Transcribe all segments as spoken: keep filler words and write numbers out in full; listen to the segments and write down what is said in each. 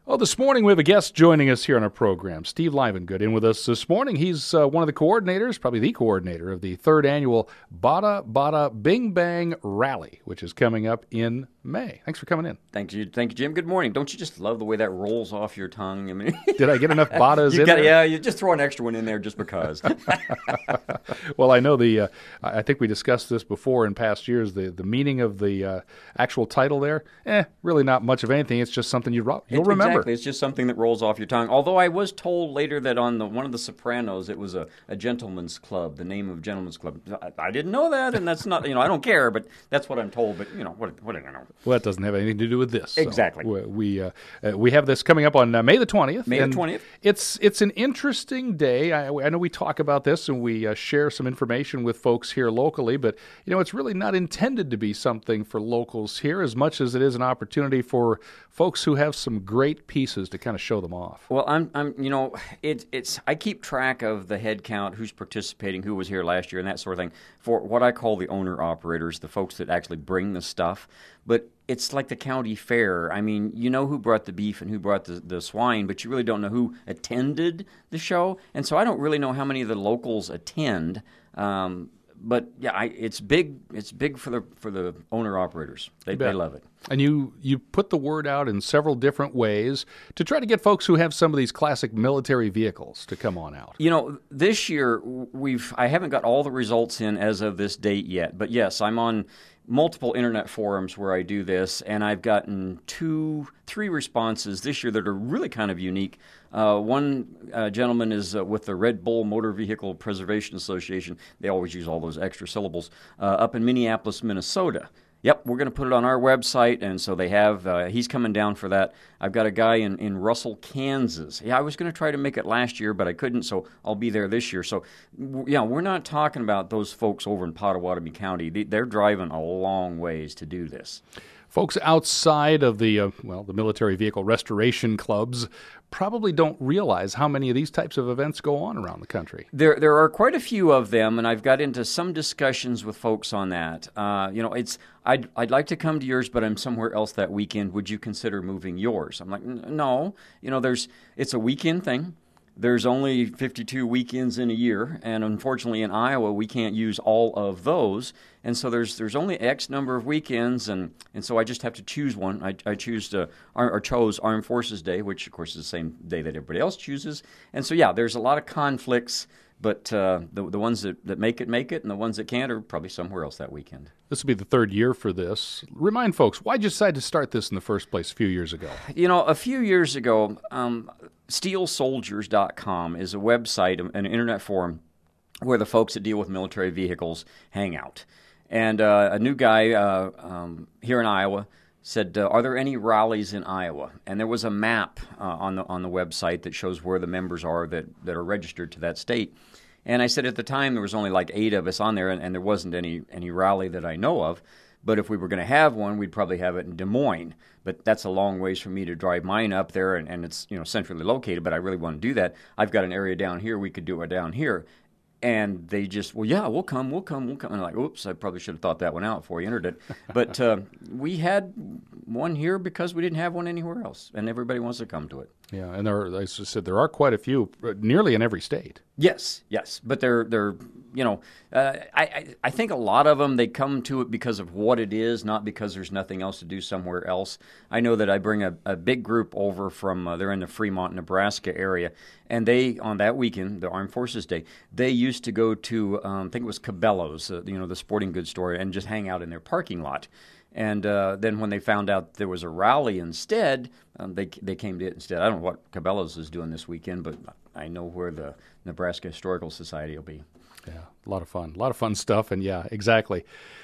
Oh, this morning we have a guest joining us here on our program. Steve Livengood in with us this morning. He's uh, one of the coordinators, probably the coordinator of the third annual Bada Bada Bing Bang Rally, which is coming up in May. Thanks for coming in. Thank you, thank you, Jim. Good morning. Don't you just love the way that rolls off your tongue? I mean, did I get enough Badas you in got, there? Yeah, you just throw an extra one in there just because. Well, I know the. Uh, I think we discussed this before in past years. The the meaning of the uh, actual title there, eh, really not much of anything. It's just something you you'll it, remember. Exactly, it's just something that rolls off your tongue. Although I was told later that on the, one of the Sopranos, it was a, a gentleman's club, the name of gentleman's club. I, I didn't know that, and that's not, you know, I don't care, but that's what I'm told. But you know, what what do I know? Well, that doesn't have anything to do with this. Exactly. So we uh, uh, we have this coming up on uh, May the twentieth. May the twentieth. It's it's an interesting day. I, I know we talk about this and we uh, share some information with folks here locally, but you know, it's really not intended to be something for locals here as much as it is an opportunity for folks who have some great pieces to kind of show them off. Well, I'm, I'm, you know, it, it's. I keep track of the head count, who's participating, who was here last year, and that sort of thing for what I call the owner operators, the folks that actually bring the stuff. But it's like the county fair. I mean, you know who brought the beef and who brought the, the swine, but you really don't know who attended the show. And so I don't really know how many of the locals attend. Um, but yeah, I, it's big. It's big for the for the owner operators. They they love it. And you you put the word out in several different ways to try to get folks who have some of these classic military vehicles to come on out. You know, this year we've I haven't got all the results in as of this date yet, but yes, I'm on multiple internet forums where I do this, and I've gotten two, three responses this year that are really kind of unique. Uh, one uh, gentleman is uh, with the Red Bull Motor Vehicle Preservation Association. They always use all those extra syllables. Uh, up in Minneapolis, Minnesota. Yep, we're going to put it on our website, and so they have, uh, he's coming down for that. I've got a guy in, in Russell, Kansas. Yeah, I was going to try to make it last year, but I couldn't, so I'll be there this year. So, w- yeah, we're not talking about those folks over in Pottawatomie County. They, they're driving a long ways to do this. Folks outside of the, uh, well, the military vehicle restoration clubs probably don't realize how many of these types of events go on around the country. There there are quite a few of them, and I've got into some discussions with folks on that. Uh, you know, it's I'd, I'd like to come to yours, but I'm somewhere else that weekend. Would you consider moving yours? I'm like, no. You know, there's it's a weekend thing. There's only fifty-two weekends in a year, and unfortunately in Iowa we can't use all of those. And so there's there's only X number of weekends, and, and so I just have to choose one. I, I choose to or chose Armed Forces Day, which of course is the same day that everybody else chooses. And so yeah, there's a lot of conflicts, but uh, the the ones that, that make it make it, and the ones that can't are probably somewhere else that weekend. This will be the third year for this. Remind folks, why'd you decide to start this in the first place a few years ago? You know, a few years ago, um, steel soldiers dot com is a website, an internet forum, where the folks that deal with military vehicles hang out. And uh, a new guy uh, um, here in Iowa said, uh, are there any rallies in Iowa? And there was a map uh, on the on the website that shows where the members are that, that are registered to that state. And I said at the time there was only like eight of us on there, and, and there wasn't any, any rally that I know of. But if we were going to have one, we'd probably have it in Des Moines. But that's a long ways for me to drive mine up there, and, and it's you know centrally located, but I really want to do that. I've got an area down here. We could do it down here. And they just, well, yeah, we'll come, we'll come, we'll come. And I'm like, oops, I probably should have thought that one out before you entered it. But uh, we had one here because we didn't have one anywhere else, and everybody wants to come to it. Yeah, and there, are, as I said, there are quite a few, nearly in every state. Yes, yes, but they're they're you know, uh, I, I I think a lot of them they come to it because of what it is, not because there's nothing else to do somewhere else. I know that I bring a, a big group over from uh, they're in the Fremont, Nebraska area, and they on that weekend, the Armed Forces Day, they used to go to um, I think it was Cabela's, uh, you know, the sporting goods store, and just hang out in their parking lot. And uh, then when they found out there was a rally instead, um, they they came to it instead. I don't know what Cabela's is doing this weekend, but I know where the Nebraska Historical Society will be. Yeah, a lot of fun. A lot of fun stuff, and yeah, exactly.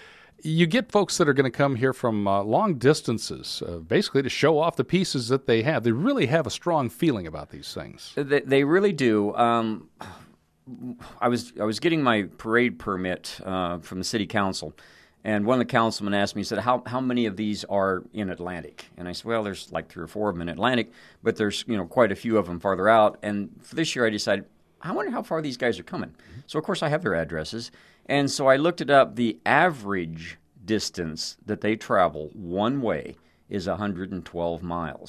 You get folks that are going to come here from uh, long distances, uh, basically to show off the pieces that they have. They really have a strong feeling about these things. They, they really do. Um, I was I was getting my parade permit uh, from the city council, and one of the councilmen asked me, he said, how how many of these are in Atlantic? And I said, well, there's like three or four of them in Atlantic, but there's you know quite a few of them farther out. And for this year I decided, I wonder how far these guys are coming. Mm-hmm. So, of course, I have their addresses. And so I looked it up. The average distance that they travel one way is one hundred twelve miles.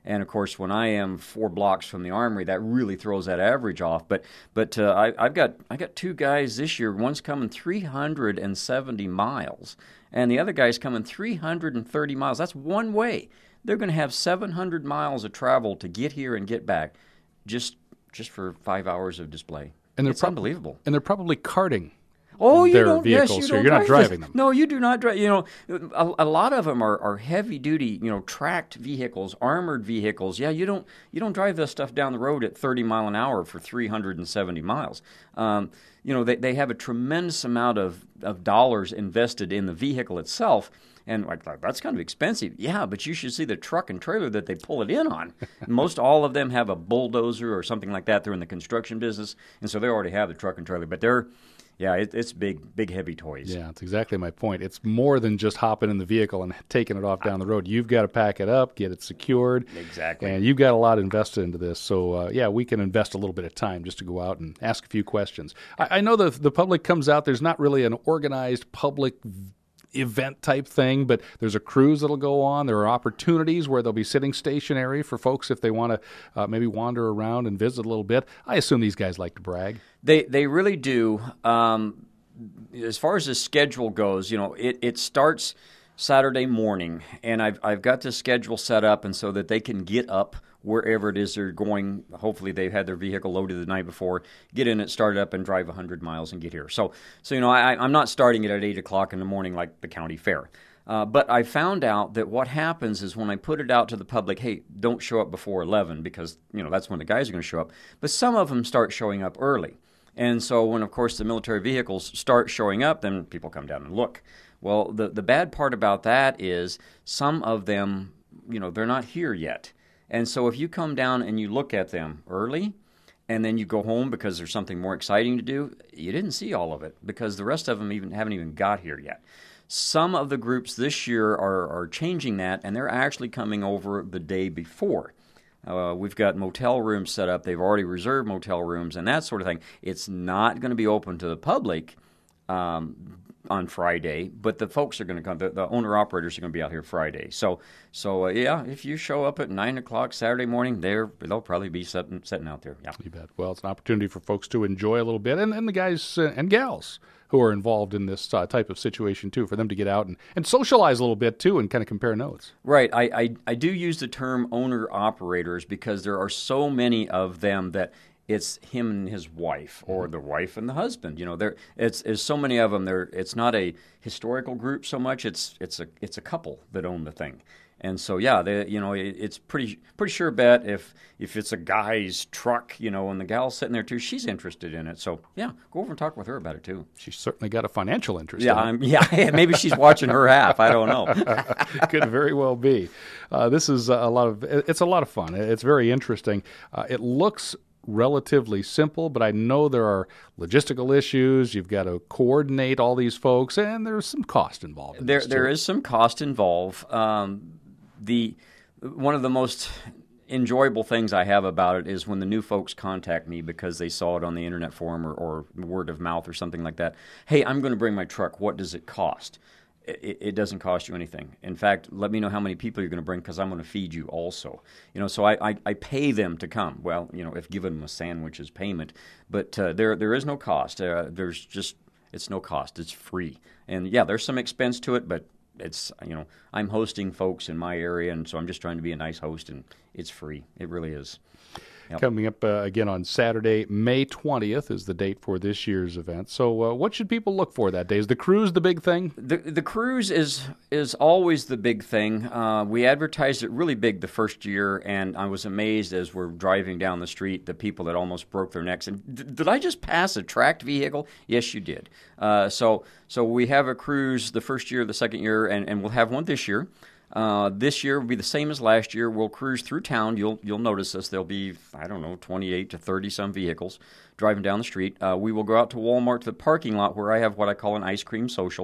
And of course, when I am four blocks from the Armory, that really throws that average off. But but uh, I, I've got I got two guys this year. One's coming three hundred seventy miles, and the other guy's coming three hundred thirty miles. That's one way. They're going to have seven hundred miles of travel to get here and get back, just just for five hours of display. And they're it's prob- unbelievable. And they're probably carting. Oh, you their don't. vehicles Yes, you here. don't You're not drive driving them. No, you do not drive. You know, a, a lot of them are, are heavy duty. You know, tracked vehicles, armored vehicles. Yeah, you don't you don't drive this stuff down the road at thirty mile an hour for three hundred seventy miles. Um, you know, they they have a tremendous amount of of dollars invested in the vehicle itself. And like, that's kind of expensive. Yeah, but you should see the truck and trailer that they pull it in on. Most all of them have a bulldozer or something like that. They're in the construction business, and so they already have the truck and trailer. But they're, yeah, it, it's big, big, heavy toys. Yeah, that's exactly my point. It's more than just hopping in the vehicle and taking it off down the road. You've got to pack it up, get it secured. Exactly. And you've got a lot invested into this. So, uh, yeah, we can invest a little bit of time just to go out and ask a few questions. I, I know that the public comes out. There's not really an organized public event type thing, but there's a cruise that'll go on. There are opportunities where they'll be sitting stationary for folks if they want to uh, maybe wander around and visit a little bit. I assume these guys like to brag. They they really do. Um, as far as the schedule goes, you know, it, it starts Saturday morning, and I've I've got the schedule set up, and so that they can get up wherever it is they're going. Hopefully they've had their vehicle loaded the night before, get in it, start it up, and drive one hundred miles and get here. So, so you know, I, I'm not starting it at eight o'clock in the morning like the county fair. Uh, but I found out that what happens is when I put it out to the public, hey, don't show up before eleven because, you know, that's when the guys are going to show up. But some of them start showing up early. And so when, of course, the military vehicles start showing up, then people come down and look. Well, the, the bad part about that is some of them, you know, they're not here yet. And so if you come down and you look at them early and then you go home because there's something more exciting to do, you didn't see all of it because the rest of them even haven't even got here yet. Some of the groups this year are, are changing that, and they're actually coming over the day before. Uh, we've got motel rooms set up. They've already reserved motel rooms and that sort of thing. It's not going to be open to the public um, on Friday, but the folks are going to come. The, the owner-operators are going to be out here Friday. So, so uh, yeah, if you show up at nine o'clock Saturday morning, they're, they'll probably be sitting, sitting out there. Yeah. You bet. Well, it's an opportunity for folks to enjoy a little bit, and, and the guys uh, and gals who are involved in this uh, type of situation, too, for them to get out and, and socialize a little bit, too, and kind of compare notes. Right. I, I, I do use the term owner-operators because there are so many of them that it's him and his wife, or the wife and the husband. You know, there it's, it's so many of them. There, it's not a historical group so much. It's it's a it's a couple that own the thing, and so yeah, they, you know, it, it's pretty pretty sure bet if if it's a guy's truck, you know, and the gal's sitting there too, she's interested in it. So yeah, go over and talk with her about it too. She's certainly got a financial interest. Yeah, in it. I'm, yeah, maybe she's watching her half. I don't know. Could very well be. Uh, this is a lot of it's a lot of fun. It's very interesting. Uh, it looks relatively simple, but I know there are logistical issues. You've got to coordinate all these folks, and there's some cost involved. In there, this there too. is some cost involved. Um, the one of the most enjoyable things I have about it is when the new folks contact me because they saw it on the internet forum or, or word of mouth or something like that. Hey, I'm going to bring my truck. What does it cost? It, it doesn't cost you anything. In fact, let me know how many people you're going to bring because I'm going to feed you also. You know, so I, I, I pay them to come. Well, you know, if given them a sandwich as payment, but uh, there there is no cost. Uh, there's just it's no cost. It's free. And yeah, there's some expense to it, but it's you know I'm hosting folks in my area, and so I'm just trying to be a nice host, and it's free. It really is. Yep. Coming up uh, again on Saturday, May twentieth is the date for this year's event. So uh, what should people look for that day? Is the cruise the big thing? The the cruise is is always the big thing. Uh, we advertised it really big the first year, and I was amazed as we're driving down the street, the people that almost broke their necks. And d- did I just pass a tracked vehicle? Yes, you did. Uh, so so we have a cruise the first year, the second year, and, and we'll have one this year. Uh, this year will be the same as last year. We'll cruise through town. You'll you'll notice this. There'll be, I don't know, twenty-eight to thirty some vehicles driving down the street. Uh, we will go out to Walmart to the parking lot where I have what I call an ice cream social.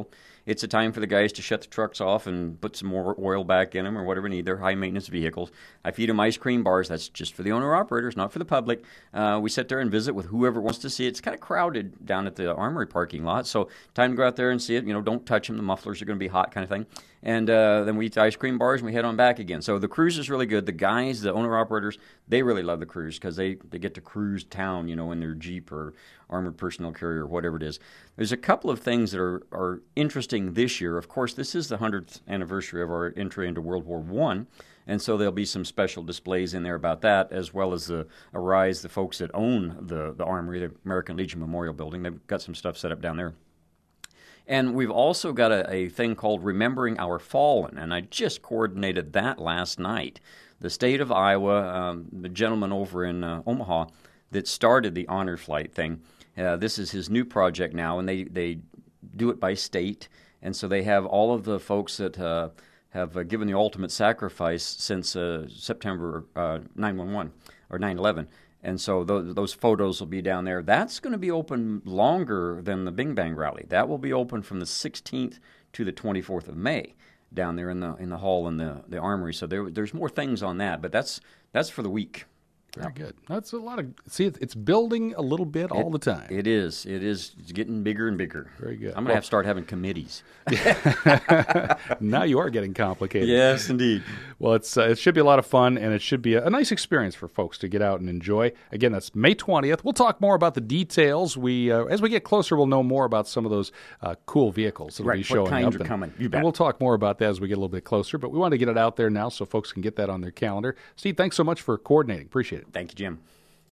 it's a time for the guys to shut the trucks off and put some more oil back in them or whatever they need. They're high-maintenance vehicles. I feed them ice cream bars. That's just for the owner-operators, not for the public. Uh, we sit there and visit with whoever wants to see it. It's kind of crowded down at the Armory parking lot, so time to go out there and see it. You know, don't touch them. The mufflers are going to be hot kind of thing. And uh, then we eat the ice cream bars and we head on back again. So the cruise is really good. The guys, the owner-operators, they really love the cruise because they, they get to cruise town, you know, in their Jeep or armored personnel carrier or whatever it is. There's a couple of things that are, are interesting this year. Of course, this is the hundredth anniversary of our entry into World War One, and so there'll be some special displays in there about that, as well as the Arise, the folks that own the, the Armory, the American Legion Memorial Building. They've got some stuff set up down there. And we've also got a, a thing called Remembering Our Fallen, and I just coordinated that last night. The state of Iowa, um, the gentleman over in uh, Omaha that started the honor flight thing, uh, this is his new project now, and they, they do it by state. And so they have all of the folks that uh, have uh, given the ultimate sacrifice since uh, September uh, nine one one or nine eleven. And so those, those photos will be down there. That's going to be open longer than the Bing Bang Rally. That will be open from the sixteenth to the twenty-fourth of May down there in the in the hall in the, the Armory. So there there's more things on that, but that's that's for the week. Very good. That's a lot of, see, it's building a little bit all It- the time. It is. It is. It's getting bigger and bigger. Very good. I'm going to Well- have to start having committees. Now you are getting complicated. Yes, indeed. Well, it's uh, it should be a lot of fun, and it should be a, a nice experience for folks to get out and enjoy. Again, that's May twentieth. We'll talk more about the details. We uh, as we get closer, we'll know more about some of those uh, cool vehicles that'll Right, be what showing kinds up. are and, coming. You and bet. we'll talk more about that as we get a little bit closer. But we want to get it out there now so folks can get that on their calendar. Steve, thanks so much for coordinating. Appreciate it. Thank you, Jim.